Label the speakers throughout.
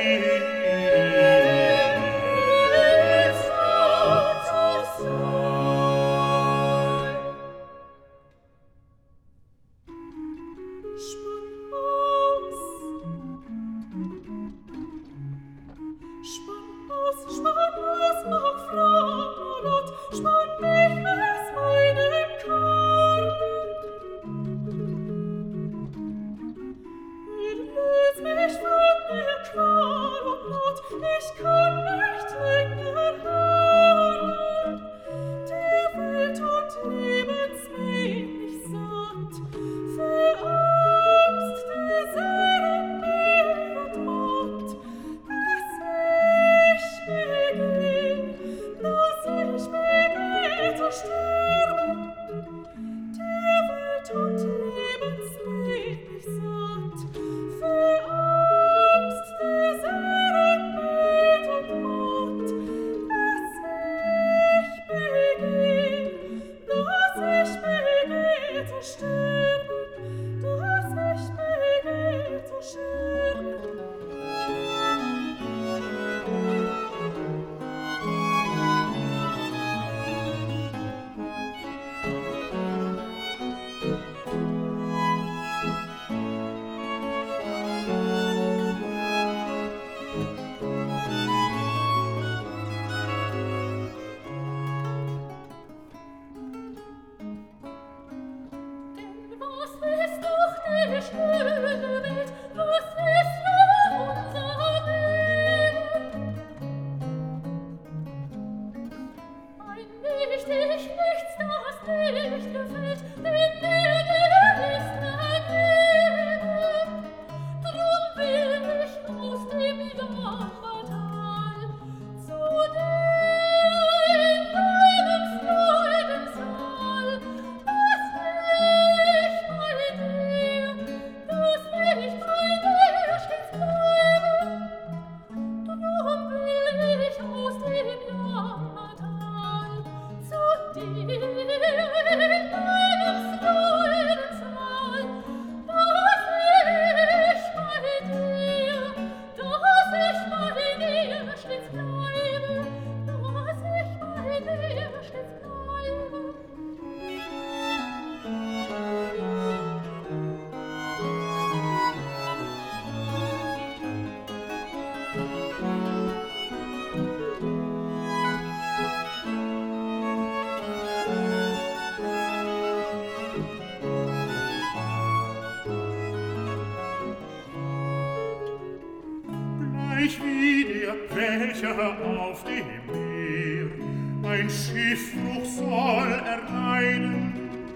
Speaker 1: Gleich wie der welcher auf dem Meer ein Schiffbruch soll erleiden,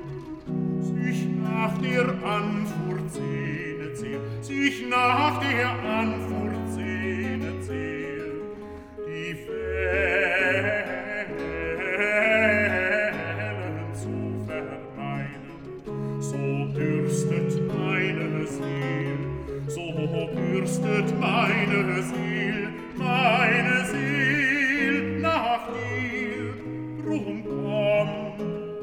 Speaker 1: sich nach der Anfurt sehnet sehr, sich nach der Anfurt sehnet sehr, die Wellen zu vermeiden. So dürstet meine Seele, so dürstet meine Seele nach dir. Drum komm,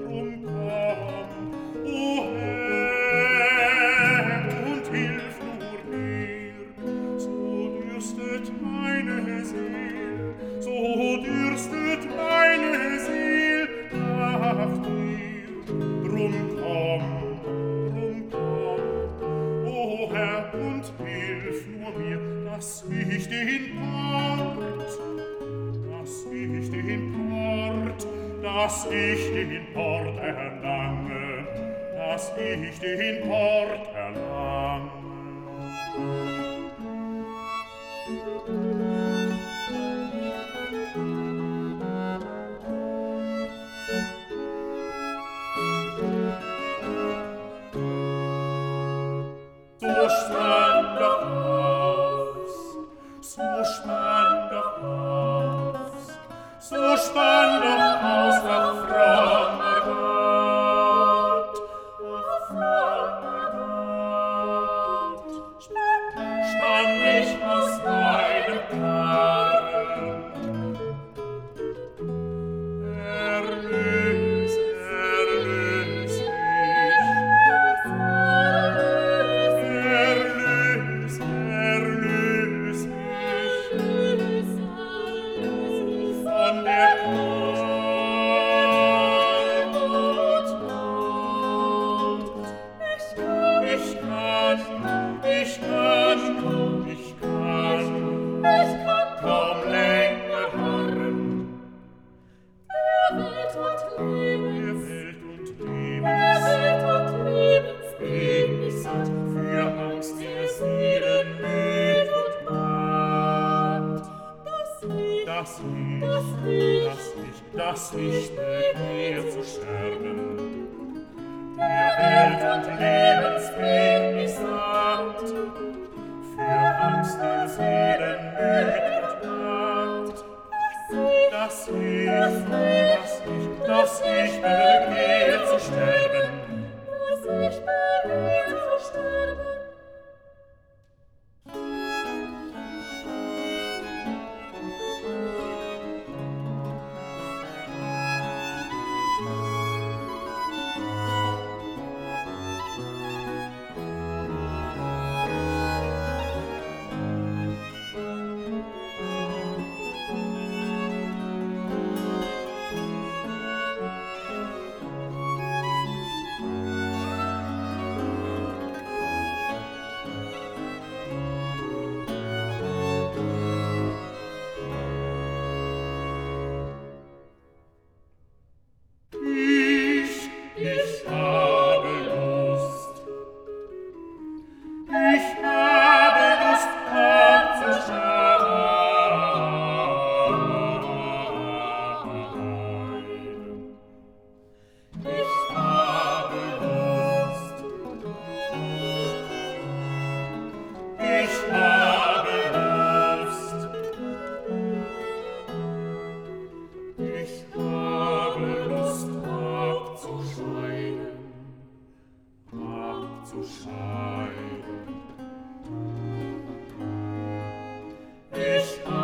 Speaker 1: o Herr, und hilf nur mir. So dürstet meine Seele, so dürstet meine Seele nach dir. Drum komm, o Herr, und hilf nur mir, dass ich den Port erlange, dass ich den Port erlange. So spann doch aus, so spann doch aus, so spann doch aus, ach frommer Gott, spann mich aus meinem Karren. Erlös mich, dass ich begehr zu sterben. Der Welt und Lebensweg ich sagt, für Angst der Seelen müd und nackt, dass ich begehr zu sterben. Ich habe Lust abzuscheiden. Ich habe Lust abzuscheiden. Ich